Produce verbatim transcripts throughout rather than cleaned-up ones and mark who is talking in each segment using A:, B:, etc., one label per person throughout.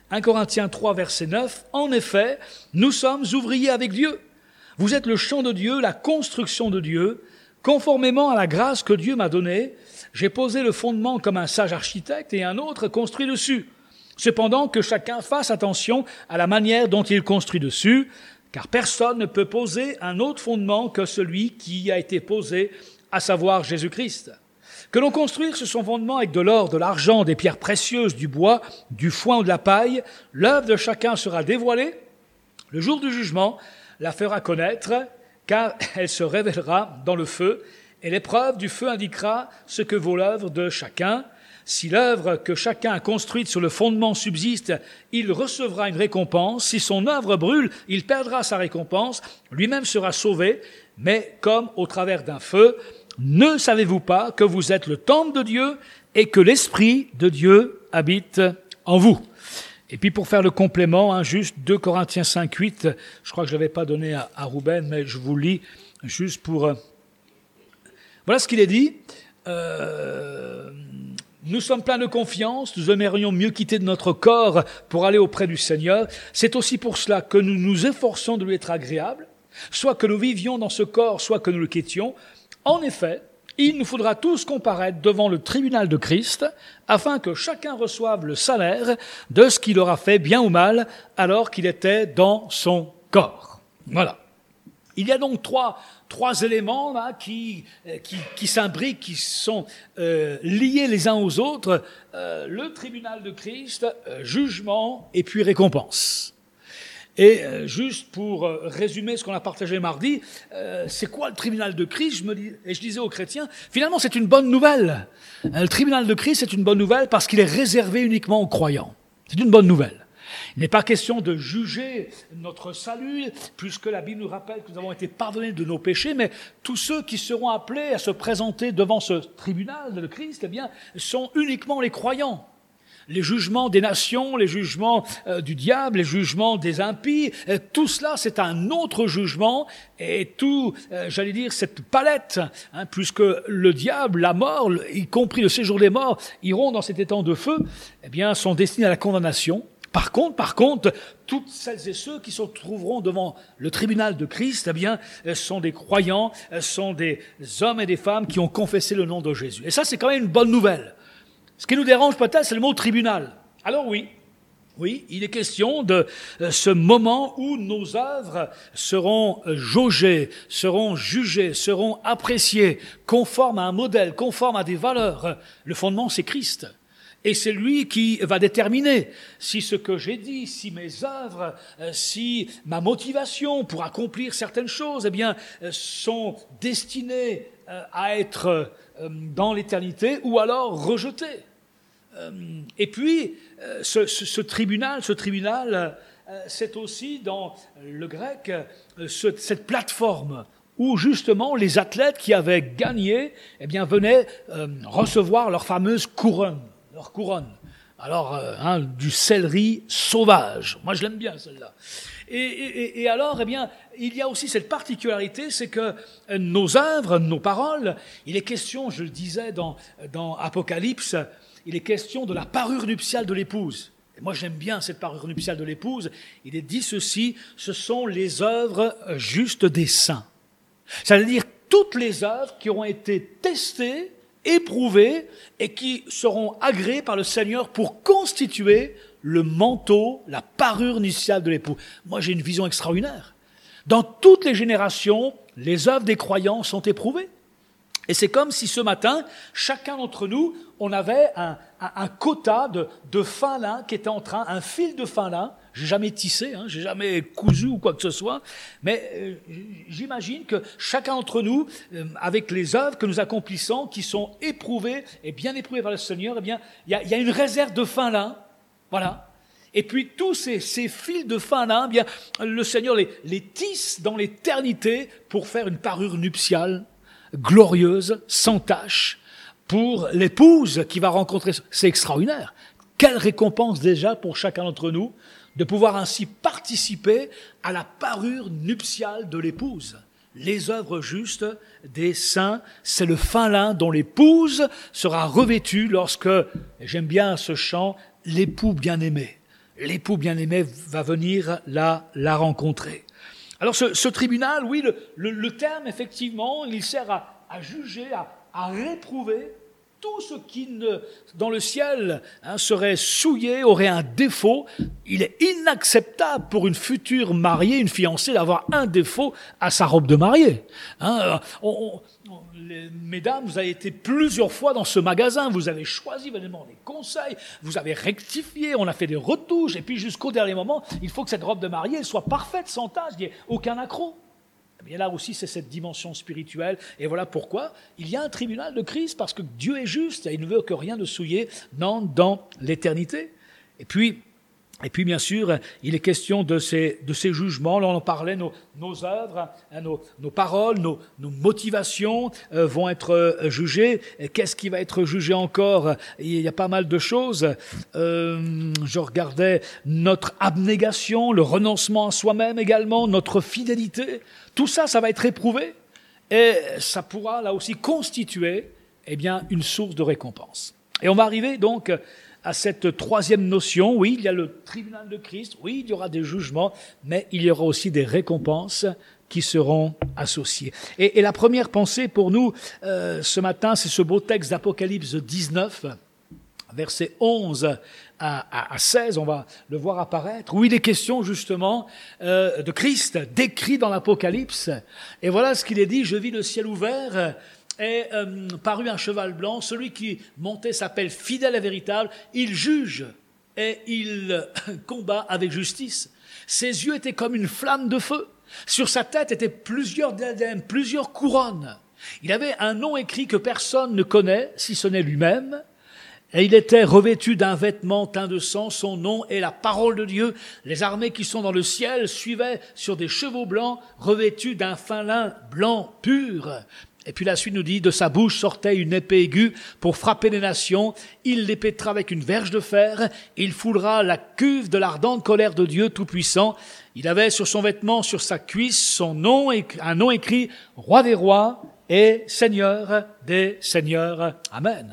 A: un Corinthiens trois, verset neuf, « En effet, nous sommes ouvriers avec Dieu. Vous êtes le champ de Dieu, la construction de Dieu. Conformément à la grâce que Dieu m'a donnée, j'ai posé le fondement comme un sage architecte et un autre construit dessus. Cependant que chacun fasse attention à la manière dont il construit dessus, car personne ne peut poser un autre fondement que celui qui a été posé, à savoir Jésus-Christ. Que l'on construise sur son fondement avec de l'or, de l'argent, des pierres précieuses, du bois, du foin ou de la paille, l'œuvre de chacun sera dévoilée. Le jour du jugement la fera connaître, car elle se révélera dans le feu, et l'épreuve du feu indiquera ce que vaut l'œuvre de chacun. Si l'œuvre que chacun a construite sur le fondement subsiste, il recevra une récompense. Si son œuvre brûle, il perdra sa récompense. Lui-même sera sauvé, mais comme au travers d'un feu. Ne savez-vous pas que vous êtes le temple de Dieu et que l'Esprit de Dieu habite en vous? Et puis pour faire le complément, hein, juste deux Corinthiens cinq, huit, je crois que je ne l'avais pas donné à, à Ruben, mais je vous lis juste pour... Euh, voilà ce qu'il est dit. Euh, nous sommes pleins de confiance, nous aimerions mieux quitter de notre corps pour aller auprès du Seigneur. C'est aussi pour cela que nous nous efforçons de lui être agréable, soit que nous vivions dans ce corps, soit que nous le quittions. En effet, il nous faudra tous comparaître devant le tribunal de Christ, afin que chacun reçoive le salaire de ce qu'il aura fait, bien ou mal, alors qu'il était dans son corps. Voilà. Il y a donc trois, trois éléments là, qui, qui, qui s'imbriquent, qui sont euh, liés les uns aux autres. Euh, le tribunal de Christ, euh, jugement et puis récompense. Et euh, juste pour euh, résumer ce qu'on a partagé mardi, euh, c'est quoi le tribunal de Christ? Je me dis, et je disais aux chrétiens, finalement c'est une bonne nouvelle. Euh, le tribunal de Christ c'est une bonne nouvelle parce qu'il est réservé uniquement aux croyants. C'est une bonne nouvelle. Il n'est pas question de juger notre salut, puisque la Bible nous rappelle que nous avons été pardonnés de nos péchés, mais tous ceux qui seront appelés à se présenter devant ce tribunal de Christ, eh bien, sont uniquement les croyants. Les jugements des nations, les jugements euh, du diable, les jugements des impies, euh, tout cela c'est un autre jugement et tout, euh, j'allais dire, cette palette, hein, puisque le diable, la mort, y compris le séjour des morts, iront dans cet étang de feu, eh bien, sont destinés à la condamnation. Par contre, par contre, toutes celles et ceux qui se trouveront devant le tribunal de Christ, eh bien, sont des croyants, sont des hommes et des femmes qui ont confessé le nom de Jésus. Et ça, c'est quand même une bonne nouvelle. Ce qui nous dérange peut-être, c'est le mot tribunal. Alors oui, oui, il est question de ce moment où nos œuvres seront jaugées, seront jugées, seront appréciées, conformes à un modèle, conformes à des valeurs. Le fondement, c'est Christ. Et c'est lui qui va déterminer si ce que j'ai dit, si mes œuvres, si ma motivation pour accomplir certaines choses, eh bien, sont destinées à être dans l'éternité ou alors rejetées. Et puis, ce, ce, ce tribunal, ce tribunal, c'est aussi dans le grec ce, cette plateforme où justement les athlètes qui avaient gagné, eh bien, venaient recevoir leur fameuse couronne. Leur couronne. Alors, euh, hein, du céleri sauvage. Moi, je l'aime bien, celle-là. Et, et, et alors, eh bien, il y a aussi cette particularité, c'est que nos œuvres, nos paroles, il est question, je le disais dans, dans Apocalypse, il est question de la parure nuptiale de l'épouse. Et moi, j'aime bien cette parure nuptiale de l'épouse. Il est dit ceci, ce sont les œuvres justes des saints. C'est-à-dire toutes les œuvres qui ont été testées, éprouvés et qui seront agréés par le Seigneur pour constituer le manteau, la parure nuptiale de l'époux. Moi, j'ai une vision extraordinaire. Dans toutes les générations, les œuvres des croyants sont éprouvées. Et c'est comme si ce matin, chacun d'entre nous, on avait un, un, un quota de, de fin lin qui était en train, un fil de fin lin. J'ai jamais tissé, hein, j'ai jamais cousu ou quoi que ce soit, mais euh, j'imagine que chacun d'entre nous, euh, avec les œuvres que nous accomplissons, qui sont éprouvées et bien éprouvées par le Seigneur, eh bien, il y a, y a une réserve de fin lin, voilà. Et puis tous ces, ces fils de fin lin, eh bien, le Seigneur les, les tisse dans l'éternité pour faire une parure nuptiale glorieuse, sans tache, pour l'épouse qui va rencontrer. C'est extraordinaire. Quelle récompense déjà pour chacun d'entre nous de pouvoir ainsi participer à la parure nuptiale de l'épouse. Les œuvres justes des saints, c'est le fin lin dont l'épouse sera revêtue lorsque, et j'aime bien ce chant, l'époux bien-aimé. l'époux bien-aimé va venir la, la rencontrer. Alors ce, ce tribunal, oui, le, le, le terme, effectivement, il sert à, à juger, à, à réprouver tout ce qui, ne, dans le ciel, hein, serait souillé, aurait un défaut. Il est inacceptable pour une future mariée, une fiancée, d'avoir un défaut à sa robe de mariée. Hein, on, on, les, mesdames, vous avez été plusieurs fois dans ce magasin, vous avez choisi, vous avez demandé conseils, vous avez rectifié, on a fait des retouches, et puis jusqu'au dernier moment, il faut que cette robe de mariée elle soit parfaite, sans tache, il n'y ait aucun accroc. Eh bien là aussi, c'est cette dimension spirituelle. Et voilà pourquoi il y a un tribunal de Christ, parce que Dieu est juste et il ne veut que rien de souillé dans, dans l'éternité. Et puis, et puis, bien sûr, il est question de ces, de ces jugements. Là, on en parlait, nos, nos œuvres, hein, nos, nos paroles, nos, nos motivations euh, vont être euh, jugées. Et qu'est-ce qui va être jugé encore ? Il y a pas mal de choses. Euh, je regardais notre abnégation, le renoncement à soi-même également, notre fidélité. Tout ça, ça va être éprouvé. Et ça pourra, là aussi, constituer eh bien, une source de récompense. Et on va arriver donc à cette troisième notion. Oui, il y a le tribunal de Christ, oui, il y aura des jugements, mais il y aura aussi des récompenses qui seront associées. Et, et la première pensée pour nous euh, ce matin, c'est ce beau texte d'Apocalypse dix-neuf, versets onze à, à, à seize, on va le voir apparaître, où il est question justement euh, de Christ, décrit dans l'Apocalypse. Et voilà ce qu'il est dit: je vis le ciel ouvert, est euh, paru un cheval blanc, celui qui montait s'appelle fidèle et véritable, il juge et il combat avec justice. Ses yeux étaient comme une flamme de feu, sur sa tête étaient plusieurs diadèmes, plusieurs couronnes. Il avait un nom écrit que personne ne connaît, si ce n'est lui-même, et il était revêtu d'un vêtement teint de sang, son nom est la parole de Dieu. Les armées qui sont dans le ciel suivaient sur des chevaux blancs, revêtus d'un fin lin blanc pur. Et puis la suite nous dit, de sa bouche sortait une épée aiguë pour frapper les nations. Il les pétra avec une verge de fer. Il foulera la cuve de l'ardente colère de Dieu Tout-Puissant. Il avait sur son vêtement, sur sa cuisse, son nom, un nom écrit, Roi des rois et Seigneur des seigneurs. Amen.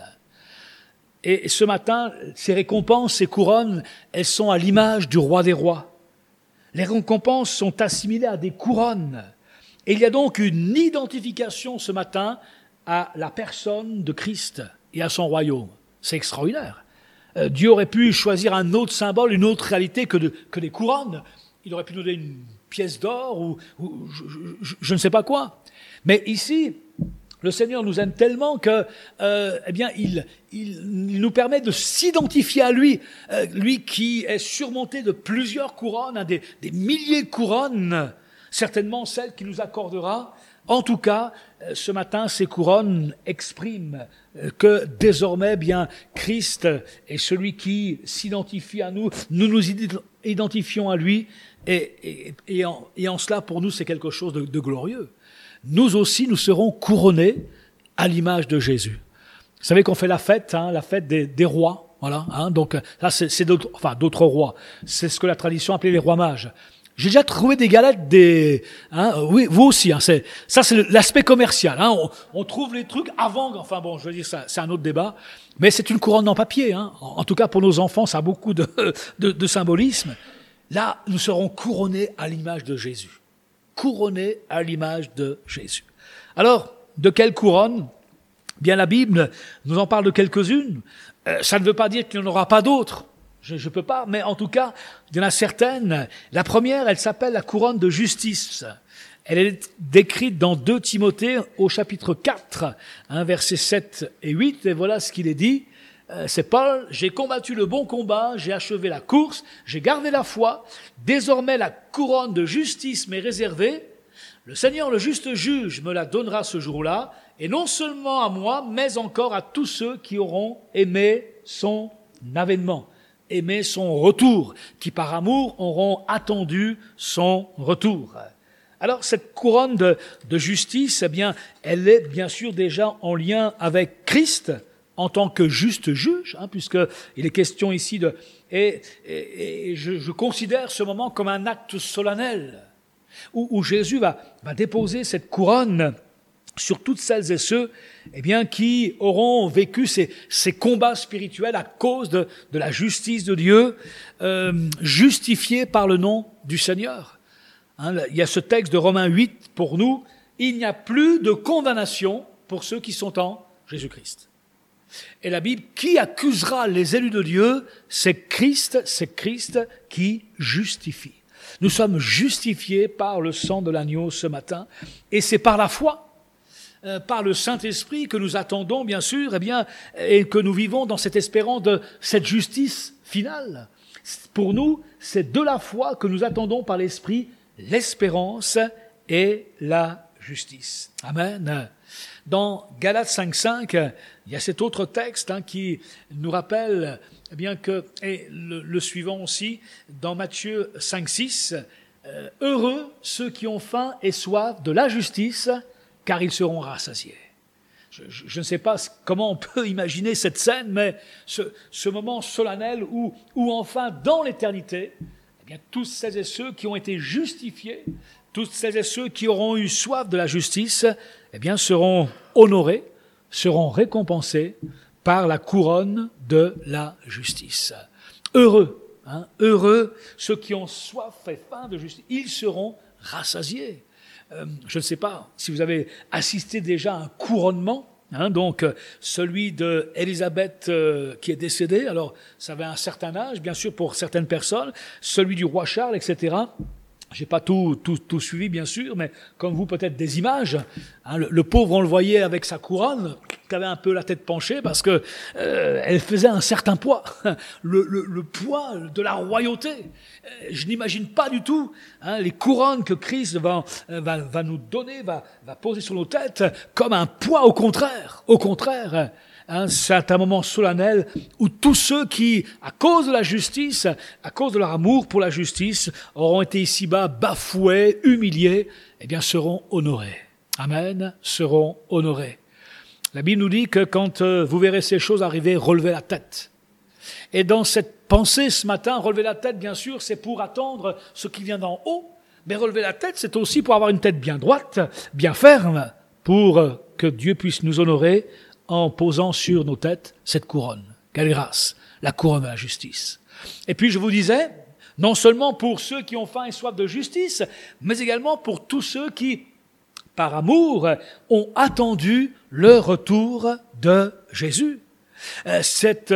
A: Et ce matin, ces récompenses, ces couronnes, elles sont à l'image du Roi des rois. Les récompenses sont assimilées à des couronnes. Et il y a donc une identification ce matin à la personne de Christ et à son royaume. C'est extraordinaire. Euh, Dieu aurait pu choisir un autre symbole, une autre réalité que, de, que des couronnes. Il aurait pu nous donner une pièce d'or ou, ou je, je, je ne sais pas quoi. Mais ici, le Seigneur nous aime tellement que, euh, eh bien, il, il, il nous permet de s'identifier à lui, euh, lui qui est surmonté de plusieurs couronnes, hein, des, des milliers de couronnes. Certainement celle qui nous accordera. En tout cas, ce matin, ces couronnes expriment que désormais, bien, Christ est celui qui s'identifie à nous. Nous nous identifions à lui et, et, et, en, et en cela, pour nous, c'est quelque chose de, de glorieux. Nous aussi, nous serons couronnés à l'image de Jésus. Vous savez qu'on fait la fête, hein, la fête des, des rois. Voilà, hein, donc là, c'est, c'est d'autres, enfin, d'autres rois. C'est ce que la tradition appelait les rois mages. J'ai déjà trouvé des galettes, des, hein, oui, vous aussi, hein, c'est, ça c'est l'aspect commercial, hein, on, on trouve les trucs avant, enfin bon, je veux dire, ça, c'est un autre débat, mais c'est une couronne en papier, hein, en, en tout cas pour nos enfants, ça a beaucoup de, de, de symbolisme. Là, nous serons couronnés à l'image de Jésus, couronnés à l'image de Jésus. Alors, de quelle couronne ? Bien, la Bible nous en parle de quelques-unes, euh, ça ne veut pas dire qu'il n'y en aura pas d'autres. Je ne peux pas, mais en tout cas, il y en a certaines. La première, elle s'appelle la couronne de justice. Elle est décrite dans deux Timothée au chapitre quatre, hein, versets sept et huit, et voilà ce qu'il est dit. Euh, c'est Paul, « J'ai combattu le bon combat, j'ai achevé la course, j'ai gardé la foi. Désormais, la couronne de justice m'est réservée. Le Seigneur, le juste juge, me la donnera ce jour-là, et non seulement à moi, mais encore à tous ceux qui auront aimé son avènement. » Aimer son retour, qui par amour auront attendu son retour. Alors cette couronne de, de justice, eh bien, elle est bien sûr déjà en lien avec Christ en tant que juste juge, hein, puisque il est question ici de, et, et, et je, je considère ce moment comme un acte solennel où, où Jésus va, va déposer cette couronne sur toutes celles et ceux eh bien, qui auront vécu ces, ces combats spirituels à cause de, de la justice de Dieu, euh, justifiés par le nom du Seigneur. Hein, il y a ce texte de Romains huit pour nous, il n'y a plus de condamnation pour ceux qui sont en Jésus-Christ. Et la Bible, qui accusera les élus de Dieu? C'est Christ, c'est Christ qui justifie. Nous sommes justifiés par le sang de l'agneau ce matin, et c'est par la foi, euh, par le Saint-Esprit que nous attendons, bien sûr, eh bien, et que nous vivons dans cette espérance de cette justice finale. Pour nous, c'est de la foi que nous attendons par l'Esprit l'espérance et la justice. Amen. Dans Galates cinq cinq, il y a cet autre texte hein, qui nous rappelle eh bien que, et le, le suivant aussi, dans Matthieu cinq six, euh, « Heureux ceux qui ont faim et soif de la justice, car ils seront rassasiés. » Je, je, je ne sais pas comment on peut imaginer cette scène, mais ce, ce moment solennel où, où enfin, dans l'éternité, eh bien, tous celles et ceux qui ont été justifiés, tous celles et ceux qui auront eu soif de la justice, eh bien, seront honorés, seront récompensés par la couronne de la justice. Heureux, hein, heureux ceux qui ont soif et faim de justice, ils seront rassasiés. Euh, je ne sais pas si vous avez assisté déjà à un couronnement, hein, donc celui d'Élisabeth euh, qui est décédée, alors ça avait un certain âge, bien sûr pour certaines personnes, celui du roi Charles, et cetera. J'ai pas tout, tout, tout suivi, bien sûr, mais comme vous, peut-être des images. Hein, le, le pauvre, on le voyait avec sa couronne, qui avait un peu la tête penchée, parce que euh, elle faisait un certain poids, le, le, le poids de la royauté. Je n'imagine pas du tout hein, les couronnes que Christ va, va, va nous donner, va, va poser sur nos têtes, comme un poids. Au contraire, au contraire. Hein, c'est un moment solennel où tous ceux qui, à cause de la justice, à cause de leur amour pour la justice, auront été ici-bas bafoués, humiliés, eh bien seront honorés. Amen, seront honorés. La Bible nous dit que quand euh, vous verrez ces choses arriver, relevez la tête. Et dans cette pensée ce matin, relever la tête, bien sûr, c'est pour attendre ce qui vient d'en haut, mais relever la tête, c'est aussi pour avoir une tête bien droite, bien ferme, pour euh, que Dieu puisse nous honorer en posant sur nos têtes cette couronne. Quelle grâce, la couronne de la justice. Et puis je vous disais, non seulement pour ceux qui ont faim et soif de justice, mais également pour tous ceux qui, par amour, ont attendu le retour de Jésus. Cette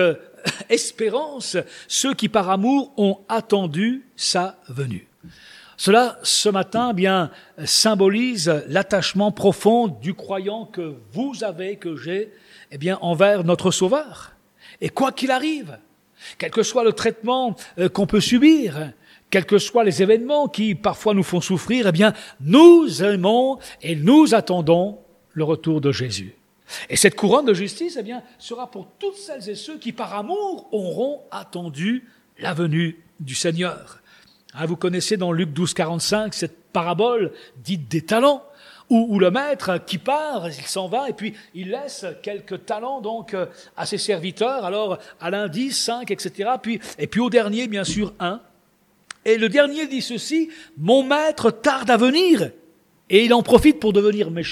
A: espérance, ceux qui par amour ont attendu sa venue. Cela, ce matin, eh bien, symbolise l'attachement profond du croyant que vous avez, que j'ai, eh bien, envers notre Sauveur. Et quoi qu'il arrive, quel que soit le traitement euh, qu'on peut subir, quels que soient les événements qui parfois nous font souffrir, eh bien, nous aimons et nous attendons le retour de Jésus. Et cette couronne de justice, eh bien, sera pour toutes celles et ceux qui, par amour, auront attendu la venue du Seigneur. Ah, vous connaissez dans Luc douze, quarante-cinq cette parabole dite des talents, où, où le maître qui part, il s'en va et puis il laisse quelques talents donc à ses serviteurs. Alors à l'un dix, cinq, et cetera. Puis, et puis au dernier, bien sûr, un. Et le dernier dit ceci, « Mon maître tarde à venir et il en profite pour devenir méchant. »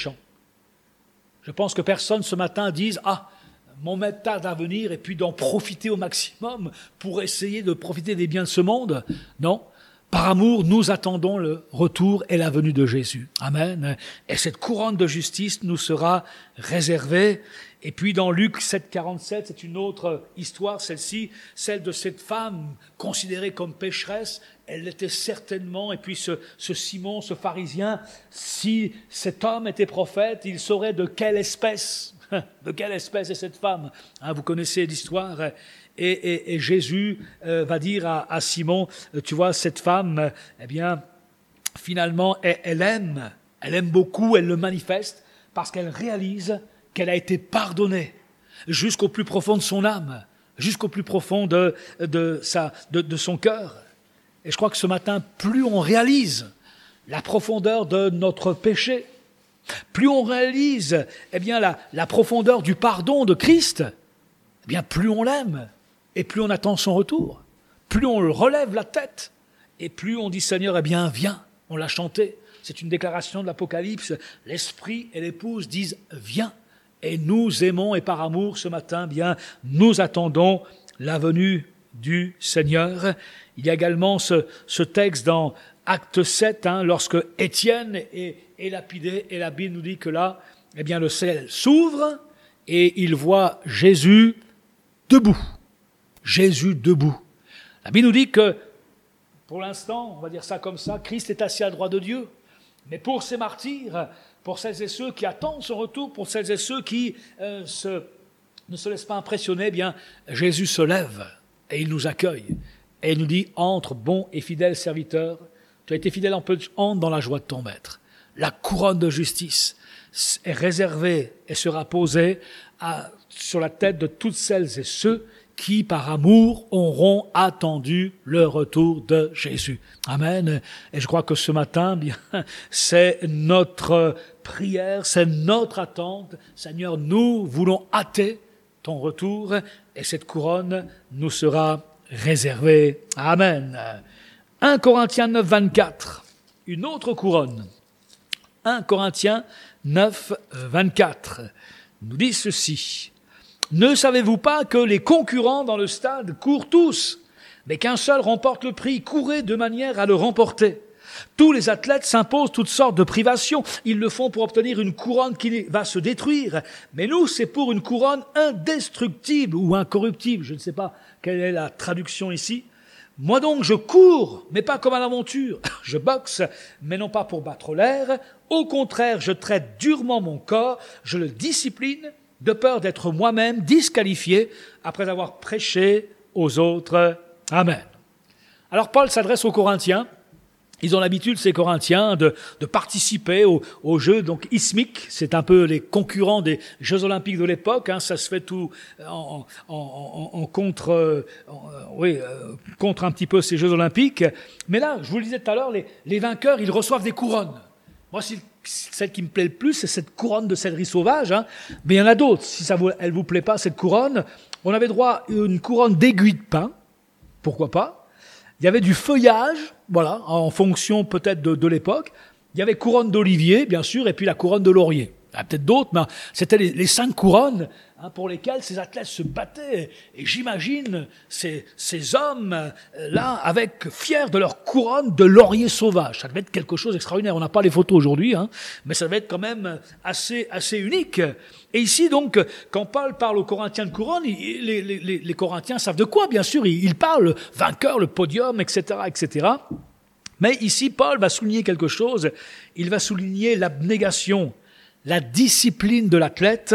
A: Je pense que personne ce matin dise « Ah, mon maître tarde à venir et puis d'en profiter au maximum pour essayer de profiter des biens de ce monde. » Non. Par amour, nous attendons le retour et la venue de Jésus. Amen. Et cette couronne de justice nous sera réservée. Et puis dans Luc sept, quarante-sept, c'est une autre histoire, celle-ci, celle de cette femme considérée comme pécheresse. Elle l'était certainement. Et puis ce, ce Simon, ce pharisien, si cet homme était prophète, il saurait de quelle espèce, de quelle espèce est cette femme. Hein, vous connaissez l'histoire. Et, et, et Jésus euh, va dire à, à Simon, tu vois, cette femme, euh, eh bien, finalement, elle, elle aime, elle aime beaucoup, elle le manifeste, parce qu'elle réalise qu'elle a été pardonnée jusqu'au plus profond de son âme, jusqu'au plus profond de, de, sa, de, de son cœur. Et je crois que ce matin, plus on réalise la profondeur de notre péché, plus on réalise eh bien, la, la profondeur du pardon de Christ, eh bien, plus on l'aime. Et plus on attend son retour, plus on relève la tête, et plus on dit « Seigneur, eh bien, viens », on l'a chanté. C'est une déclaration de l'Apocalypse. L'Esprit et l'épouse disent « Viens ». Et nous aimons et par amour ce matin, bien, nous attendons la venue du Seigneur. Il y a également ce, ce texte dans Acte sept, hein, lorsque Étienne est, est lapidé, et la Bible nous dit que là, eh bien, le ciel s'ouvre et il voit Jésus debout. Jésus debout. La Bible nous dit que, pour l'instant, on va dire ça comme ça, Christ est assis à la droite de Dieu. Mais pour ces martyrs, pour celles et ceux qui attendent son retour, pour celles et ceux qui euh, se, ne se laissent pas impressionner, eh bien, Jésus se lève et il nous accueille. Et il nous dit, entre, bon et fidèle serviteur, tu as été fidèle en peu de temps, entre dans la joie de ton maître. La couronne de justice est réservée et sera posée à, sur la tête de toutes celles et ceux qui, par amour, auront attendu le retour de Jésus. Amen. Et je crois que ce matin, bien, c'est notre prière, c'est notre attente. Seigneur, nous voulons hâter ton retour et cette couronne nous sera réservée. Amen. un Corinthiens neuf, vingt-quatre. Une autre couronne. un Corinthiens neuf, vingt-quatre. Nous dit ceci. Ne savez-vous pas que les concurrents dans le stade courent tous, mais qu'un seul remporte le prix? Courez de manière à le remporter. Tous les athlètes s'imposent toutes sortes de privations. Ils le font pour obtenir une couronne qui va se détruire. Mais nous, c'est pour une couronne indestructible ou incorruptible. Je ne sais pas quelle est la traduction ici. Moi donc, je cours, mais pas comme à la monture. Je boxe, mais non pas pour battre l'air. Au contraire, je traite durement mon corps, je le discipline, de peur d'être moi-même disqualifié après avoir prêché aux autres. Amen. Alors Paul s'adresse aux Corinthiens. Ils ont l'habitude, ces Corinthiens, de, de participer aux, aux Jeux donc ismiques. C'est un peu les concurrents des Jeux Olympiques de l'époque. Hein. Ça se fait tout en, en, en, en contre, en, oui, euh, contre un petit peu ces Jeux Olympiques. Mais là, je vous le disais tout à l'heure, les, les vainqueurs, ils reçoivent des couronnes. Moi, si, celle qui me plaît le plus, c'est cette couronne de céleri sauvage. Hein. Mais il y en a d'autres. Si ça vous, elle vous plaît pas, cette couronne, on avait droit à une couronne d'aiguille de pin. Pourquoi pas? Il y avait du feuillage, voilà, en fonction peut-être de, de l'époque. Il y avait couronne d'olivier, bien sûr, et puis la couronne de laurier. Il y a peut-être d'autres, mais c'était les, les cinq couronnes hein, pour lesquelles ces athlètes se battaient. Et j'imagine ces, ces hommes euh, là, avec fiers de leur couronne de laurier sauvage. Ça devait être quelque chose d'extraordinaire. On n'a pas les photos aujourd'hui, hein, mais ça devait être quand même assez, assez unique. Et ici, donc, quand Paul parle aux Corinthiens de couronne, il, les, les, les, les Corinthiens savent de quoi, bien sûr. Il, il parle vainqueur, le podium, et cetera, et cetera. Mais ici, Paul va souligner quelque chose. Il va souligner l'abnégation, la discipline de l'athlète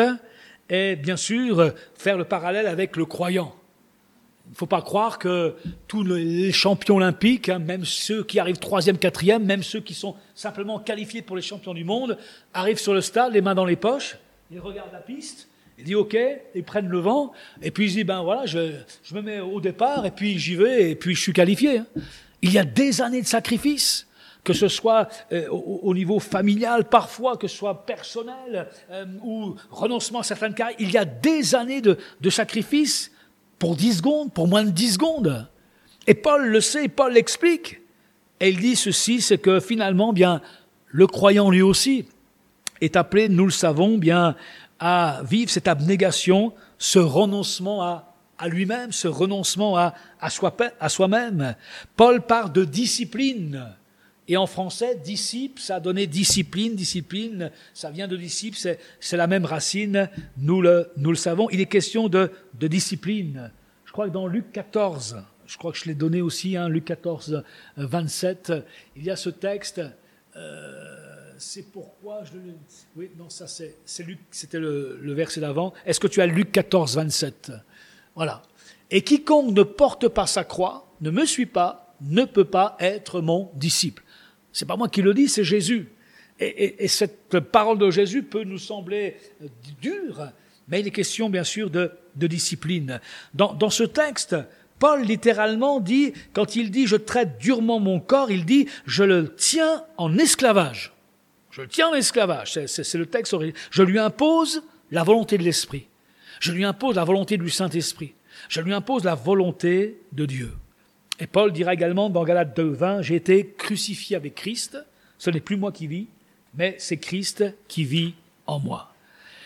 A: et bien sûr faire le parallèle avec le croyant. Il ne faut pas croire que tous les champions olympiques, hein, même ceux qui arrivent troisième, quatrième, même ceux qui sont simplement qualifiés pour les champions du monde, arrivent sur le stade, les mains dans les poches, ils regardent la piste, ils disent OK, ils prennent le vent, et puis ils disent ben voilà, je, je me mets au départ, et puis j'y vais, et puis je suis qualifié. Hein. Il y a des années de sacrifice. Que ce soit euh, au, au niveau familial, parfois, que ce soit personnel, euh, ou renoncement à certaines carrières. Il y a des années de, de sacrifice pour dix secondes, pour moins de dix secondes. Et Paul le sait, Paul l'explique. Et il dit ceci, c'est que finalement, bien, le croyant lui aussi est appelé, nous le savons, bien, à vivre cette abnégation, ce renoncement à, à lui-même, ce renoncement à, à, soi, à soi-même. Paul parle de discipline. Et en français, disciple, ça a donné discipline, discipline, ça vient de disciple, c'est, c'est la même racine, nous le, nous le savons. Il est question de, de discipline. Je crois que dans Luc quatorze, je crois que je l'ai donné aussi, hein, Luc quatorze, vingt-sept, il y a ce texte, euh, c'est pourquoi je le... Oui, non, ça c'est, c'est Luc, c'était le, le verset d'avant. Est-ce que tu as Luc quatorze, vingt-sept? Voilà. Et quiconque ne porte pas sa croix, ne me suit pas, ne peut pas être mon disciple. C'est pas moi qui le dis, c'est Jésus. Et, et, et cette parole de Jésus peut nous sembler dure, mais il est question bien sûr de, de discipline. Dans, dans ce texte, Paul littéralement dit, quand il dit « je traite durement mon corps », il dit « je le tiens en esclavage ». Je le tiens en esclavage, c'est, c'est, c'est le texte original. Je lui impose la volonté de l'Esprit. Je lui impose la volonté du Saint-Esprit. Je lui impose la volonté de Dieu. Et Paul dira également dans Galates deux, vingt, « J'ai été crucifié avec Christ, Ce n'est plus moi qui vis, mais c'est Christ qui vit en moi.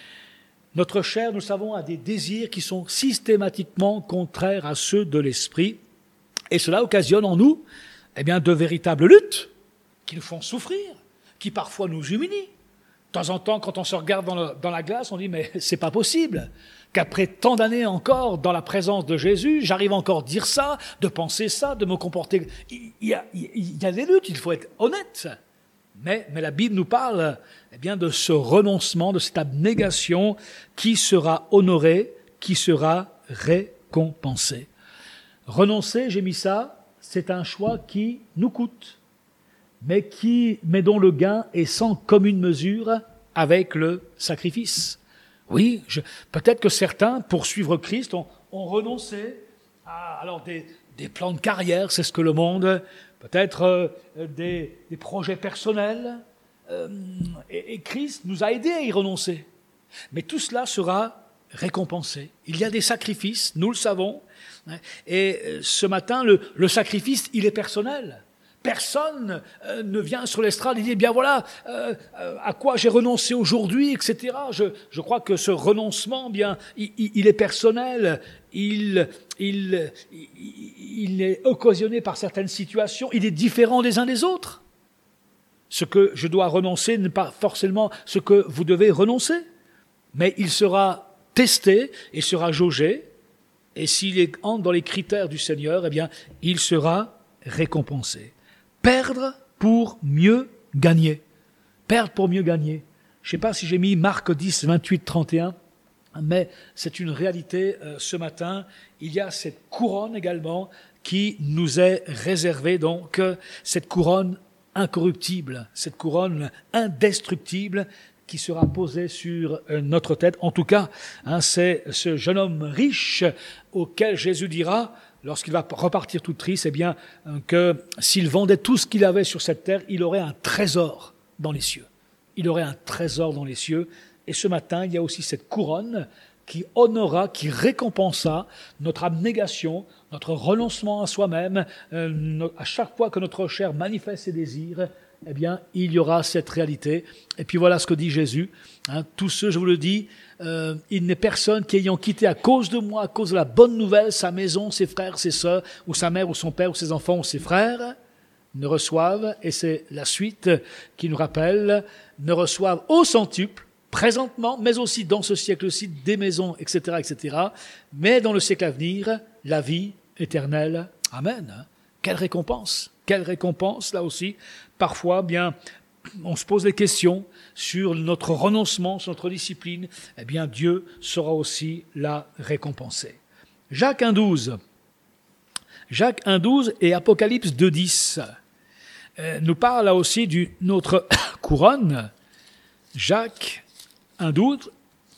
A: Notre chair, nous le savons, a des désirs qui sont systématiquement contraires à ceux de l'esprit, et cela occasionne en nous eh bien, de véritables luttes qui nous font souffrir, qui parfois nous humilient. De temps en temps, quand on se regarde dans, le, dans la glace, on dit « mais c'est pas possible qu'après tant d'années encore dans la présence de Jésus, j'arrive encore à dire ça, de penser ça, de me comporter... » Il y a, il y a des luttes, il faut être honnête. Mais, mais la Bible nous parle eh bien, de ce renoncement, de cette abnégation qui sera honorée, qui sera récompensée. Renoncer, j'ai mis ça, c'est un choix qui nous coûte, mais, qui, mais dont le gain est sans commune mesure avec le sacrifice. Oui, je, peut-être que certains, pour suivre Christ, ont, ont renoncé à alors des, des plans de carrière, c'est ce que le monde, peut-être euh, des, des projets personnels, euh, et, et Christ nous a aidés à y renoncer. Mais tout cela sera récompensé. Il y a des sacrifices, nous le savons, et ce matin, le, le sacrifice, il est personnel. Personne euh, ne vient sur l'estrade et dit, bien voilà, euh, euh, à quoi j'ai renoncé aujourd'hui, et cetera. Je, je crois que ce renoncement, bien, il, il est personnel, il, il, il, il est occasionné par certaines situations, il est différent des uns des autres. Ce que je dois renoncer n'est pas forcément ce que vous devez renoncer, mais il sera testé et sera jaugé, et s'il entre dans les critères du Seigneur, eh bien, il sera récompensé. Perdre pour mieux gagner. Perdre pour mieux gagner. Je ne sais pas si j'ai mis Marc dix, vingt-huit, trente et un, mais c'est une réalité euh, ce matin. Il y a cette couronne également qui nous est réservée, donc euh, cette couronne incorruptible, cette couronne indestructible qui sera posée sur euh, notre tête. En tout cas, hein, c'est ce jeune homme riche auquel Jésus dira, lorsqu'il va repartir tout triste, eh bien, que s'il vendait tout ce qu'il avait sur cette terre, il aurait un trésor dans les cieux. Il aurait un trésor dans les cieux. Et ce matin, il y a aussi cette couronne qui honora, qui récompensa notre abnégation, notre renoncement à soi-même. Euh, à chaque fois que notre chair manifeste ses désirs, eh bien, il y aura cette réalité. Et puis voilà ce que dit Jésus. Hein, tous ceux, je vous le dis, euh, il n'est personne qui ayant quitté à cause de moi, à cause de la bonne nouvelle, sa maison, ses frères, ses sœurs, ou sa mère, ou son père, ou ses enfants, ou ses frères, ne reçoivent, et c'est la suite qui nous rappelle, ne reçoivent au centuple, présentement, mais aussi dans ce siècle-ci, des maisons, et cetera, et cetera, mais dans le siècle à venir, la vie éternelle. Amen. Quelle récompense! Quelle récompense, là aussi. Parfois, bien, on se pose des questions sur notre renoncement, sur notre discipline. Eh bien, Dieu saura aussi la récompenser. Jacques un douze. Jacques un douze et Apocalypse deux dix euh, nous parlent là aussi d'une autre couronne. Jacques un douze.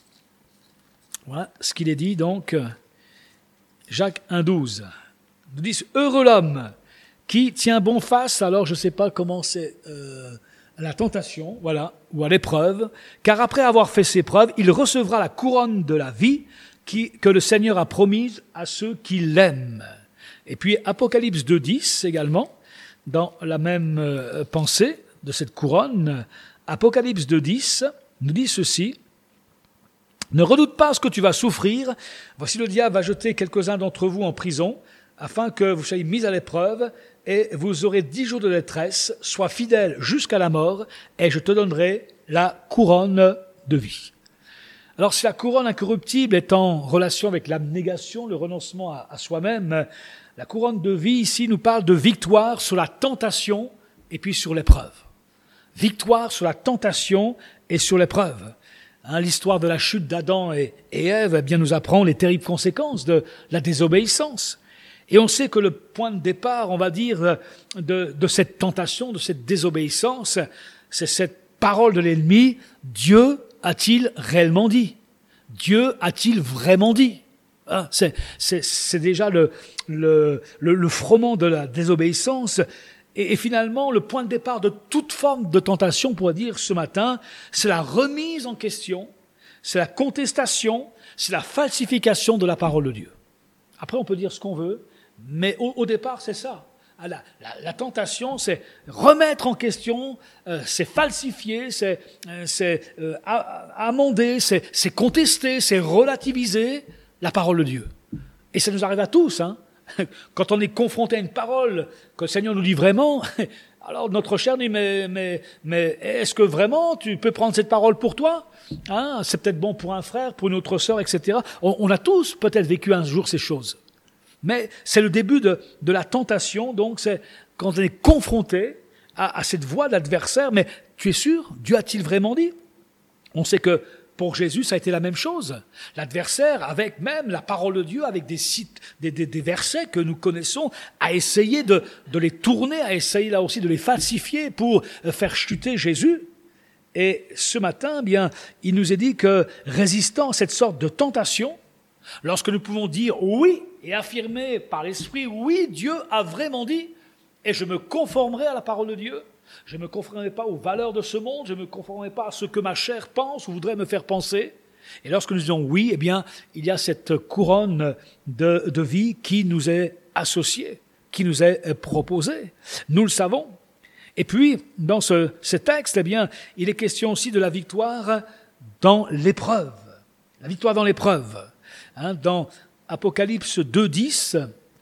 A: Voilà ce qu'il est dit, donc. Jacques un douze. Nous dit « Heureux l'homme qui tient bon face », alors je ne sais pas comment c'est euh, la tentation, voilà, ou à l'épreuve, car après avoir fait ses preuves, il recevra la couronne de la vie qui, que le Seigneur a promise à ceux qui l'aiment. Et puis Apocalypse deux dix également, dans la même euh, pensée de cette couronne, Apocalypse deux dix nous dit ceci: « Ne redoute pas ce que tu vas souffrir, voici le diable va jeter quelques-uns d'entre vous en prison, afin que vous soyez mis à l'épreuve, et vous aurez dix jours de détresse, sois fidèle jusqu'à la mort, et je te donnerai la couronne de vie. » Alors si la couronne incorruptible est en relation avec l'abnégation, le renoncement à, à soi-même, la couronne de vie ici nous parle de victoire sur la tentation et puis sur l'épreuve. Victoire sur la tentation et sur l'épreuve. Hein, l'histoire de la chute d'Adam et, et Ève eh bien, nous apprend les terribles conséquences de la désobéissance. Et on sait que le point de départ, on va dire, de, de cette tentation, de cette désobéissance, c'est cette parole de l'ennemi: Dieu a-t-il réellement dit? Dieu a-t-il vraiment dit? Hein, c'est, c'est, c'est déjà le, le, le, le froment de la désobéissance. Et, et finalement, le point de départ de toute forme de tentation, on pourrait dire ce matin, c'est la remise en question, c'est la contestation, c'est la falsification de la parole de Dieu. Après, on peut dire ce qu'on veut, mais au, au départ, c'est ça. la, la, la tentation, c'est remettre en question, euh, c'est falsifier, c'est, euh, c'est euh, amender, c'est, c'est contester, c'est relativiser la parole de Dieu. Et ça nous arrive à tous, hein. Quand on est confronté à une parole que le Seigneur nous dit vraiment, alors notre chair dit, mais, mais, mais est-ce que vraiment tu peux prendre cette parole pour toi, hein? C'est peut-être bon pour un frère, pour une autre sœur, et cetera. On, on a tous peut-être vécu un jour ces choses. Mais c'est le début de, de la tentation, donc c'est quand on est confronté à, à cette voix de l'adversaire, mais tu es sûr, Dieu a-t-il vraiment dit? On sait que pour Jésus, ça a été la même chose. L'adversaire, avec même la parole de Dieu, avec des, sites, des, des, des versets que nous connaissons, a essayé de, de les tourner, a essayé là aussi de les falsifier pour faire chuter Jésus. Et ce matin, eh bien, il nous est dit que résistant à cette sorte de tentation, lorsque nous pouvons dire oui et affirmer par l'Esprit, oui, Dieu a vraiment dit, et je me conformerai à la parole de Dieu, je ne me conformerai pas aux valeurs de ce monde, je ne me conformerai pas à ce que ma chair pense ou voudrait me faire penser. Et lorsque nous disons oui, eh bien, il y a cette couronne de, de vie qui nous est associée, qui nous est proposée. Nous le savons. Et puis, dans ce, ce texte, eh bien, il est question aussi de la victoire dans l'épreuve. La victoire dans l'épreuve. Hein, dans Apocalypse deux dix,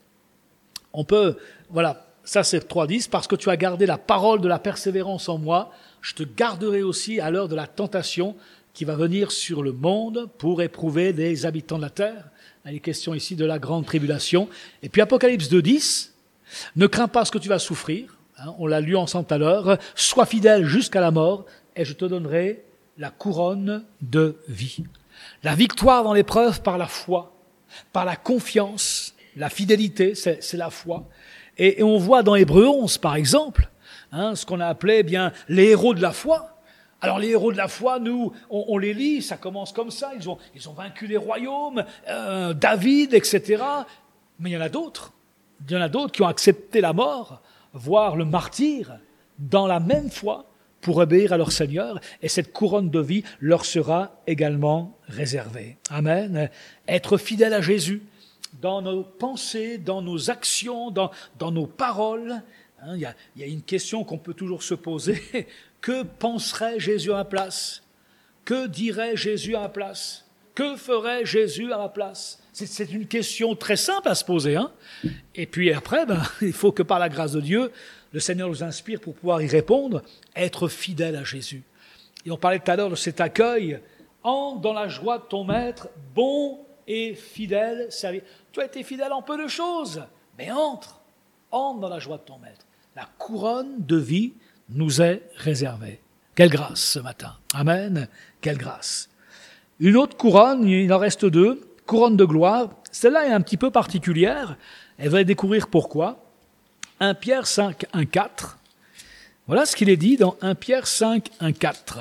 A: on peut, voilà, ça c'est trois dix, parce que tu as gardé la parole de la persévérance en moi, je te garderai aussi à l'heure de la tentation qui va venir sur le monde pour éprouver les habitants de la terre. Il est question ici de la grande tribulation. Et puis Apocalypse deux dix, ne crains pas ce que tu vas souffrir, hein, on l'a lu ensemble tout à l'heure, sois fidèle jusqu'à la mort et je te donnerai la couronne de vie. La victoire dans l'épreuve par la foi, par la confiance, la fidélité, c'est, c'est la foi. Et, et on voit dans Hébreux onze, par exemple, hein, ce qu'on a appelé eh bien les héros de la foi. Alors les héros de la foi, nous, on, on les lit, ça commence comme ça, ils ont, ils ont vaincu les royaumes, euh, David, et cetera. Mais il y en a d'autres, il y en a d'autres qui ont accepté la mort, voire le martyre, dans la même foi, pour obéir à leur Seigneur, et cette couronne de vie leur sera également réservée. Amen. Être fidèle à Jésus, dans nos pensées, dans nos actions, dans, dans nos paroles. Hein, il y a, il y a une question qu'on peut toujours se poser. Que penserait Jésus à ma place? Que dirait Jésus à ma place? Que ferait Jésus à ma place? C'est, c'est une question très simple à se poser. Hein. Et puis après, ben, il faut que par la grâce de Dieu, le Seigneur nous inspire pour pouvoir y répondre, être fidèle à Jésus. Et on parlait tout à l'heure de cet accueil. Entre dans la joie de ton maître, bon et fidèle serviteur. Tu as été fidèle en peu de choses, mais entre, entre dans la joie de ton maître. La couronne de vie nous est réservée. Quelle grâce ce matin. Amen. Quelle grâce. Une autre couronne, il en reste deux, couronne de gloire. Celle-là est un petit peu particulière. Elle va découvrir pourquoi. un Pierre cinq, un quatre. Voilà ce qu'il est dit dans un Pierre cinq, un quatre.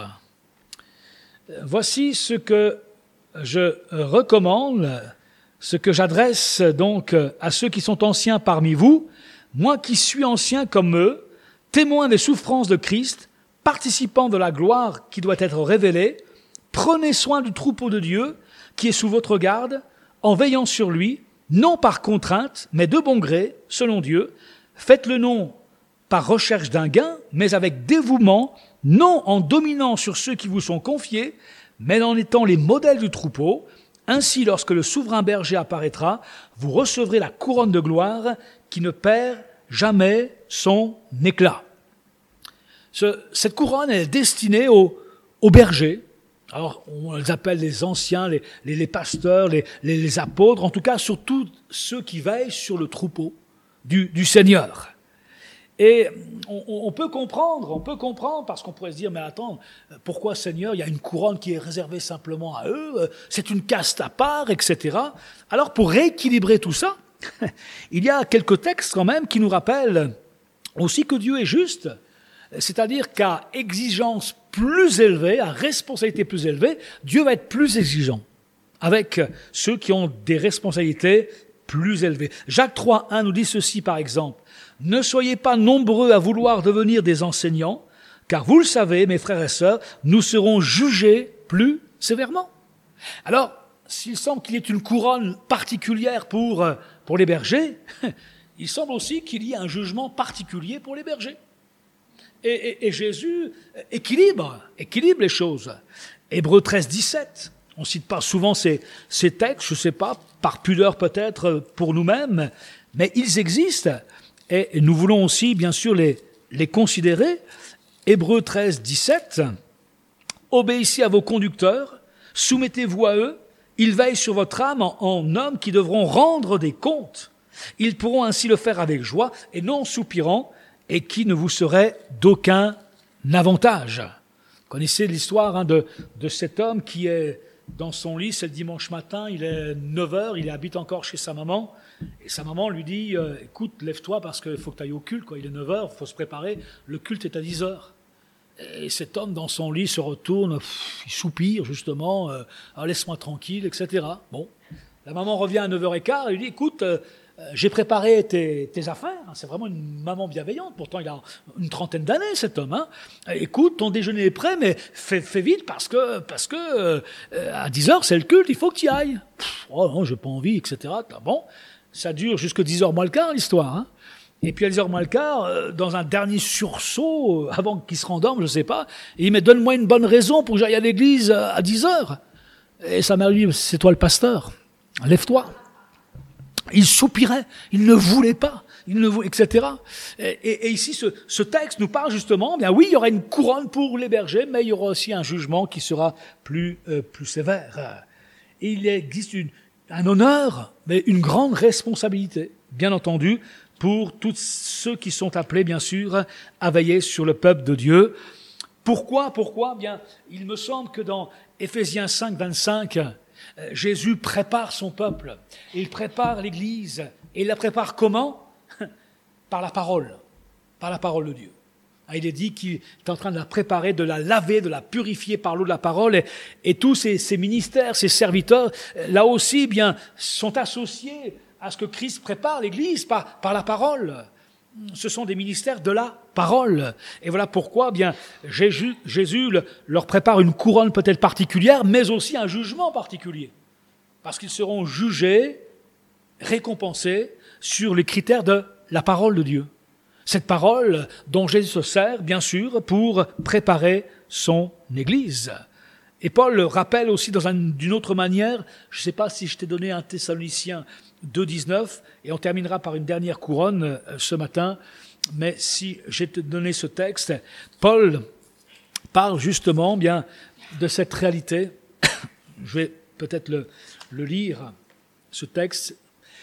A: Voici ce que je recommande, ce que j'adresse donc à ceux qui sont anciens parmi vous, moi qui suis ancien comme eux, témoin des souffrances de Christ, participant de la gloire qui doit être révélée, prenez soin du troupeau de Dieu qui est sous votre garde, en veillant sur lui, non par contrainte, mais de bon gré, selon Dieu. Faites-le non par recherche d'un gain, mais avec dévouement, non en dominant sur ceux qui vous sont confiés, mais en étant les modèles du troupeau. Ainsi, lorsque le souverain berger apparaîtra, vous recevrez la couronne de gloire qui ne perd jamais son éclat. Ce, cette couronne est destinée aux, aux bergers. Alors, on les appelle les anciens, les, les, les pasteurs, les, les, les apôtres, en tout cas, surtout ceux qui veillent sur le troupeau du, du Seigneur. Et on, on peut comprendre, on peut comprendre, parce qu'on pourrait se dire, mais attends, pourquoi Seigneur, il y a une couronne qui est réservée simplement à eux, c'est une caste à part, et cetera. Alors, pour rééquilibrer tout ça, il y a quelques textes quand même qui nous rappellent aussi que Dieu est juste, c'est-à-dire qu'à exigence plus élevée, à responsabilité plus élevée, Dieu va être plus exigeant avec ceux qui ont des responsabilités plus élevées. Jacques trois, un nous dit ceci par exemple, « Ne soyez pas nombreux à vouloir devenir des enseignants, car vous le savez, mes frères et sœurs, nous serons jugés plus sévèrement. » Alors, s'il semble qu'il y ait une couronne particulière pour, pour les bergers, il semble aussi qu'il y ait un jugement particulier pour les bergers. Et, et, et Jésus équilibre, équilibre les choses. Hébreux treize, dix-sept. On ne cite pas souvent ces, ces textes, je ne sais pas, par pudeur peut-être pour nous-mêmes, mais ils existent et nous voulons aussi bien sûr les, les considérer. Hébreux treize, dix-sept. Obéissez à vos conducteurs, soumettez-vous à eux, ils veillent sur votre âme en, en hommes qui devront rendre des comptes. Ils pourront ainsi le faire avec joie et non soupirant, et qui ne vous serait d'aucun avantage. Vous connaissez l'histoire hein, de, de cet homme qui est dans son lit, c'est le dimanche matin, il est neuf heures, il habite encore chez sa maman, et sa maman lui dit euh, « Écoute, lève-toi parce qu'il faut que tu ailles au culte, quoi. Il est neuf heures, il faut se préparer, le culte est à dix heures. » Et cet homme dans son lit se retourne, pff, il soupire justement, euh, ah, « Laisse-moi tranquille, et cetera » Bon, la maman revient à neuf heures quinze, elle lui dit « Écoute, euh, j'ai préparé tes, tes affaires. » C'est vraiment une maman bienveillante. Pourtant, il a une trentaine d'années, cet homme. Hein. Écoute, ton déjeuner est prêt, mais fais, fais vite parce que, parce que euh, à dix heures, c'est le culte, il faut que tu y ailles. Pff, oh non, j'ai pas envie, et cetera. Bon, ça dure jusqu'à dix heures moins le quart, l'histoire. Hein. Et puis à dix heures moins le quart, euh, dans un dernier sursaut, euh, avant qu'il se rendorme, je sais pas, il me donne-moi une bonne raison pour que j'aille à l'église à dix heures. Et sa mère lui dit, c'est toi le pasteur, lève-toi. Il soupirait, il ne voulait pas, il ne voulait, et cetera. Et, et, et ici, ce, ce texte nous parle justement, bien oui, il y aura une couronne pour les bergers, mais il y aura aussi un jugement qui sera plus, euh, plus sévère. Et il existe une, un honneur, mais une grande responsabilité, bien entendu, pour tous ceux qui sont appelés, bien sûr, à veiller sur le peuple de Dieu. Pourquoi, pourquoi? Bien, il me semble que dans Éphésiens cinq, vingt-cinq, Jésus prépare son peuple, il prépare l'Église, et il la prépare comment? Par la parole, par la parole de Dieu. Il est dit qu'il est en train de la préparer, de la laver, de la purifier par l'eau de la parole, et, et tous ces, ces ministères, ces serviteurs, là aussi, eh bien, sont associés à ce que Christ prépare l'Église par, par la parole. Ce sont des ministères de la parole. Et voilà pourquoi, bien, Jésus, Jésus leur prépare une couronne peut-être particulière, mais aussi un jugement particulier. Parce qu'ils seront jugés, récompensés sur les critères de la parole de Dieu. Cette parole dont Jésus se sert, bien sûr, pour préparer son Église. Et Paul le rappelle aussi dans un, d'une autre manière, je ne sais pas si je t'ai donné un Thessaloniciens deux, dix-neuf, et on terminera par une dernière couronne euh, ce matin, mais si j'ai te donné ce texte, Paul parle justement bien de cette réalité. Je vais peut-être le, le lire, ce texte,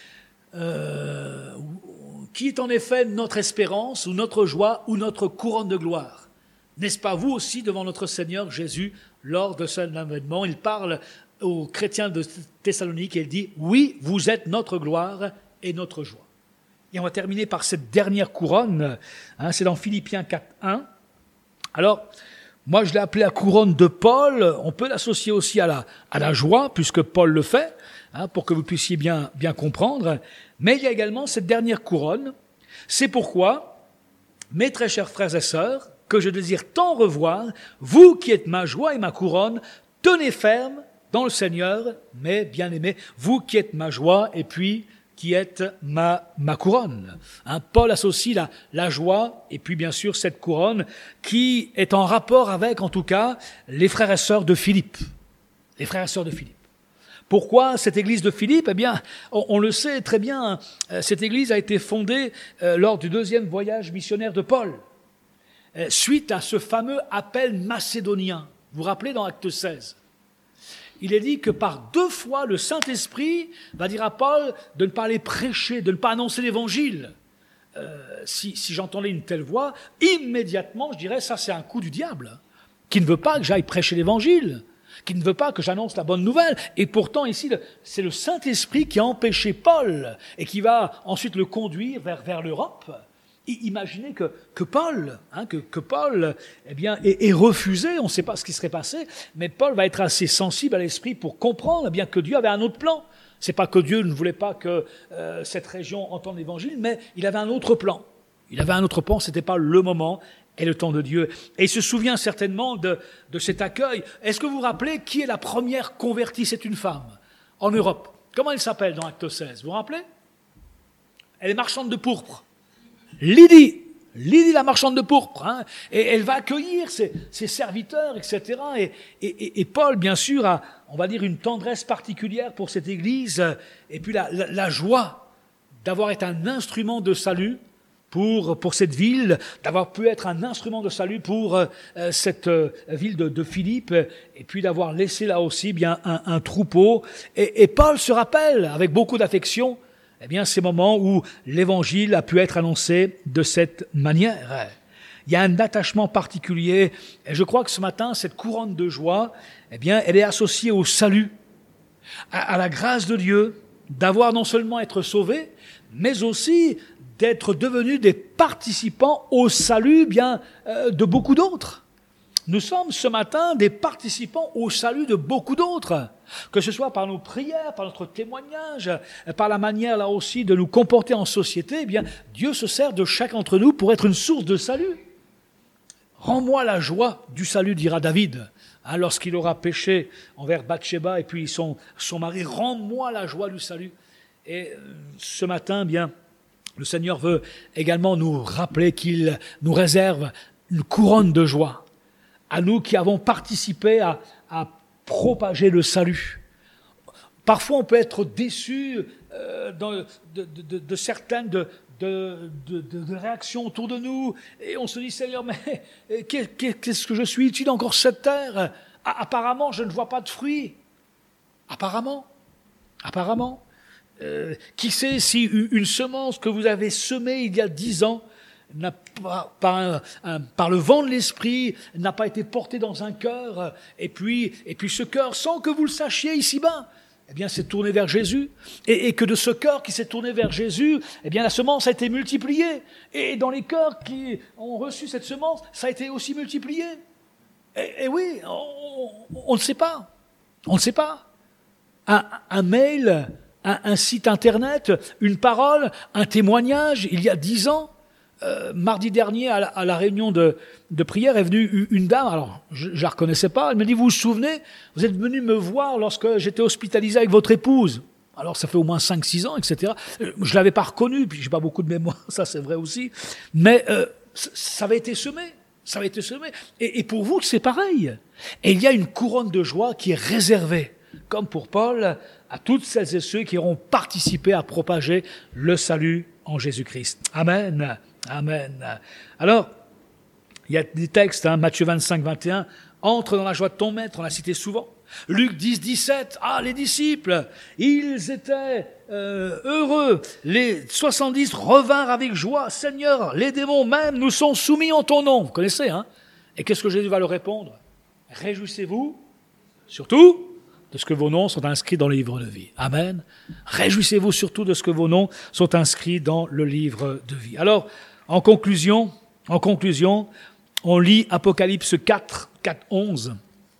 A: euh, qui est en effet notre espérance, ou notre joie, ou notre couronne de gloire. N'est-ce pas vous aussi devant notre Seigneur Jésus lors de cet avènement? Il parle aux chrétiens de Thessalonique et il dit « Oui, vous êtes notre gloire et notre joie ». Et on va terminer par cette dernière couronne, hein, c'est dans Philippiens quatre, un. Alors, moi je l'ai appelée la couronne de Paul, on peut l'associer aussi à la, à la joie, puisque Paul le fait, hein, pour que vous puissiez bien, bien comprendre. Mais il y a également cette dernière couronne. C'est pourquoi, mes très chers frères et sœurs, que je désire tant revoir, vous qui êtes ma joie et ma couronne, tenez ferme dans le Seigneur, mes bien-aimés, vous qui êtes ma joie et puis qui êtes ma, ma couronne. Hein, Paul associe la, la joie et puis bien sûr cette couronne qui est en rapport avec, en tout cas, les frères et sœurs de Philippe. Les frères et sœurs de Philippe. Pourquoi cette église de Philippe? Eh bien, on, on le sait très bien, cette église a été fondée euh, lors du deuxième voyage missionnaire de Paul, euh, suite à ce fameux appel macédonien. Vous vous rappelez dans Acte seize? Il est dit que par deux fois, le Saint-Esprit va dire à Paul de ne pas aller prêcher, de ne pas annoncer l'évangile. Euh, si, si j'entendais une telle voix, immédiatement, je dirais, ça c'est un coup du diable, qui ne veut pas que j'aille prêcher l'évangile, qui ne veut pas que j'annonce la bonne nouvelle. Et pourtant, ici, c'est le Saint-Esprit qui a empêché Paul et qui va ensuite le conduire vers, vers l'Europe. Imaginez que, que Paul, hein, que, que Paul eh bien, est, est refusé, on ne sait pas ce qui serait passé, mais Paul va être assez sensible à l'esprit pour comprendre eh bien, que Dieu avait un autre plan. Ce n'est pas que Dieu ne voulait pas que euh, cette région entende l'évangile, mais il avait un autre plan. Il avait un autre plan, ce n'était pas le moment et le temps de Dieu. Et il se souvient certainement de, de cet accueil. Est-ce que vous vous rappelez qui est la première convertie? C'est une femme en Europe. Comment elle s'appelle dans Acte seize? Vous vous rappelez? Elle est marchande de pourpre. Lydie, Lydie la marchande de pourpre, hein, et elle va accueillir ses, ses serviteurs, et cetera. Et, et, et Paul, bien sûr, a, on va dire, une tendresse particulière pour cette église, et puis la, la, la joie d'avoir été un instrument de salut pour, pour cette ville, d'avoir pu être un instrument de salut pour euh, cette euh, ville de, de Philippe, et puis d'avoir laissé là aussi bien un, un troupeau. Et, et Paul se rappelle, avec beaucoup d'affection, eh bien, ces moments où l'évangile a pu être annoncé de cette manière. Il y a un attachement particulier, et je crois que ce matin, cette couronne de joie, eh bien, elle est associée au salut, à, à la grâce de Dieu, d'avoir non seulement être sauvé, mais aussi d'être devenus des participants au salut bien euh, de beaucoup d'autres. Nous sommes ce matin des participants au salut de beaucoup d'autres, que ce soit par nos prières, par notre témoignage, par la manière là aussi de nous comporter en société. Eh bien, Dieu se sert de chacun d'entre nous pour être une source de salut. Rends-moi la joie du salut, dira David, hein, lorsqu'il aura péché envers Bathsheba et puis son, son mari. Rends-moi la joie du salut. Et euh, ce matin, bien, le Seigneur veut également nous rappeler qu'il nous réserve une couronne de joie. À nous qui avons participé à, à propager le salut. Parfois, on peut être déçu euh, dans, de, de, de, de certaines de, de, de, de réactions autour de nous, et on se dit, Seigneur, mais qu'est-ce que je suis utile encore cette terre? Apparemment, je ne vois pas de fruits. Apparemment. Apparemment. Euh, qui sait si une semence que vous avez semée il y a dix ans n'a pas, par, un, un, par le vent de l'esprit, n'a pas été portée dans un cœur, et puis, et puis ce cœur, sans que vous le sachiez ici-bas, eh bien, s'est tourné vers Jésus, et, et que de ce cœur qui s'est tourné vers Jésus, eh bien, la semence a été multipliée, et dans les cœurs qui ont reçu cette semence, ça a été aussi multiplié. Et, et oui, on, on ne sait pas, on ne sait pas. Un, un mail, un, un site internet, une parole, un témoignage, il y a dix ans, Euh, mardi dernier, à la, à la réunion de, de prière, est venue une dame, alors je ne la reconnaissais pas, elle me dit, vous vous souvenez, vous êtes venu me voir lorsque j'étais hospitalisé avec votre épouse. Alors ça fait au moins cinq six ans, et cetera. Je ne l'avais pas reconnue, puis je n'ai pas beaucoup de mémoire, ça c'est vrai aussi, mais euh, ça avait été semé, ça avait été semé. Et, et pour vous, c'est pareil. Et il y a une couronne de joie qui est réservée, comme pour Paul, à toutes celles et ceux qui auront participé à propager le salut en Jésus-Christ. Amen. Amen. Alors, il y a des textes, hein, Matthieu vingt-cinq, vingt et un, entre dans la joie de ton maître, on l'a cité souvent. Luc dix, dix-sept, ah, les disciples, ils étaient euh, heureux. Les soixante-dix revinrent avec joie. Seigneur, les démons même nous sont soumis en ton nom. Vous connaissez, hein? Et qu'est-ce que Jésus va leur répondre? Réjouissez-vous, surtout, de ce que vos noms sont inscrits dans le livre de vie. Amen. Réjouissez-vous surtout de ce que vos noms sont inscrits dans le livre de vie. Alors, en conclusion, en conclusion, on lit Apocalypse quatre, quatre, onze.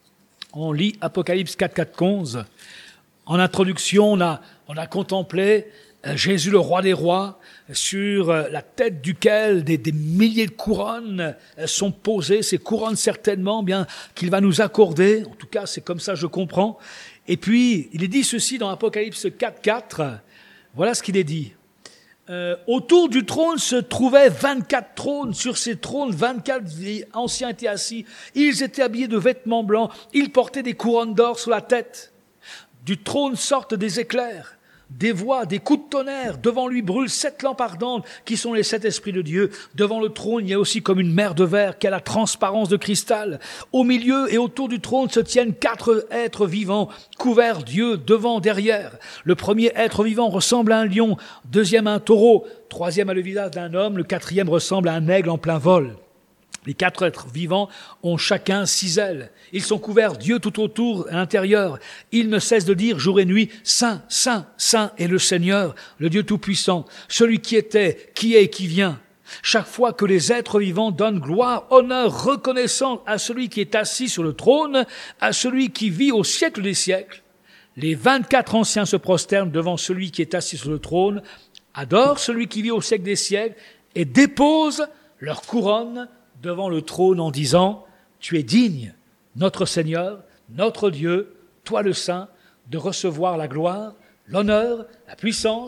A: On lit Apocalypse quatre, quatre, onze. En introduction, on a, on a contemplé Jésus, le roi des rois, sur la tête duquel des, des milliers de couronnes sont posées, ces couronnes certainement bien qu'il va nous accorder, en tout cas c'est comme ça je comprends. Et puis il est dit ceci dans Apocalypse quatre, quatre, voilà ce qu'il est dit. Euh, autour du trône se trouvaient vingt-quatre trônes, sur ces trônes vingt-quatre anciens étaient assis, ils étaient habillés de vêtements blancs, ils portaient des couronnes d'or sur la tête. Du trône sortent des éclairs, des voix, des coups de tonnerre. Devant lui brûlent sept lampes ardentes qui sont les sept esprits de Dieu. Devant le trône, il y a aussi comme une mer de verre qui a la transparence de cristal. Au milieu et autour du trône se tiennent quatre êtres vivants, couverts d'yeux devant, derrière. Le premier être vivant ressemble à un lion, deuxième à un taureau, troisième a le visage d'un homme, le quatrième ressemble à un aigle en plein vol. Les quatre êtres vivants ont chacun six ailes. Ils sont couverts d'yeux tout autour à l'intérieur. Ils ne cessent de dire jour et nuit, Saint, Saint, Saint est le Seigneur, le Dieu Tout-Puissant, celui qui était, qui est et qui vient. Chaque fois que les êtres vivants donnent gloire, honneur, reconnaissance à celui qui est assis sur le trône, à celui qui vit au siècle des siècles, les vingt-quatre anciens se prosternent devant celui qui est assis sur le trône, adorent celui qui vit au siècle des siècles et déposent leur couronne devant le trône en disant « Tu es digne, notre Seigneur, notre Dieu, toi le Saint, de recevoir la gloire, l'honneur, la puissance,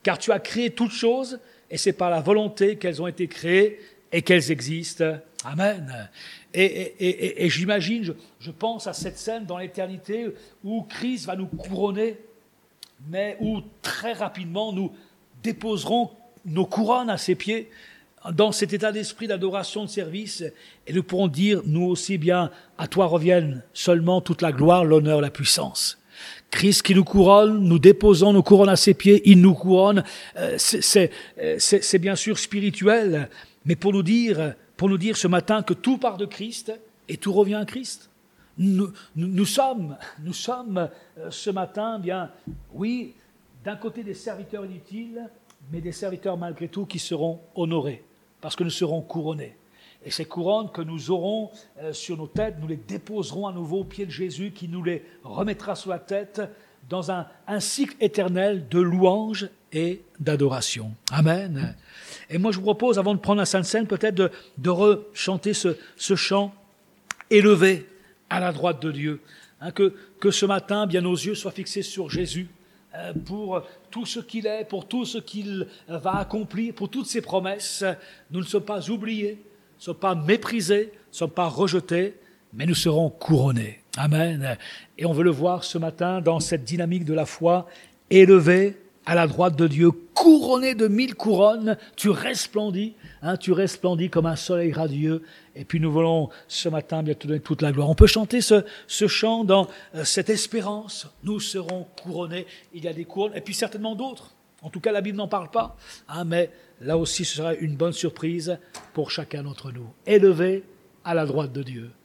A: car tu as créé toutes choses, et c'est par la volonté qu'elles ont été créées et qu'elles existent. Amen. Et, et, et, et j'imagine, je, je pense à cette scène dans l'éternité où Christ va nous couronner, mais où très rapidement nous déposerons nos couronnes à ses pieds, dans cet état d'esprit d'adoration, de service, et nous pourrons dire, nous aussi bien, à toi reviennent seulement toute la gloire, l'honneur, la puissance. Christ qui nous couronne, nous déposons nos couronnes à ses pieds, il nous couronne, c'est, c'est, c'est, c'est bien sûr spirituel, mais pour nous dire, pour nous dire ce matin que tout part de Christ et tout revient à Christ. Nous, nous, nous sommes, nous sommes ce matin, bien, oui, d'un côté des serviteurs inutiles, mais des serviteurs malgré tout qui seront honorés, parce que nous serons couronnés. Et ces couronnes que nous aurons euh, sur nos têtes, nous les déposerons à nouveau aux pieds de Jésus, qui nous les remettra sur la tête dans un, un cycle éternel de louange et d'adoration. Amen. Et moi je vous propose, avant de prendre la Sainte Seine, peut-être de, de rechanter ce, ce chant élevé à la droite de Dieu. Hein, que, que ce matin, bien nos yeux soient fixés sur Jésus, pour tout ce qu'il est, pour tout ce qu'il va accomplir, pour toutes ses promesses. Nous ne sommes pas oubliés, nous ne sommes pas méprisés, nous ne sommes pas rejetés, mais nous serons couronnés. Amen. Et on veut le voir ce matin dans cette dynamique de la foi, élevé à la droite de Dieu, couronné de mille couronnes, tu resplendis, hein, tu resplendis comme un soleil radieux. Et puis nous voulons ce matin bien te donner toute la gloire. On peut chanter ce, ce chant dans euh, cette espérance. Nous serons couronnés. Il y a des couronnes, et puis certainement d'autres. En tout cas, la Bible n'en parle pas. Hein, mais là aussi, ce sera une bonne surprise pour chacun d'entre nous. Élevé à la droite de Dieu.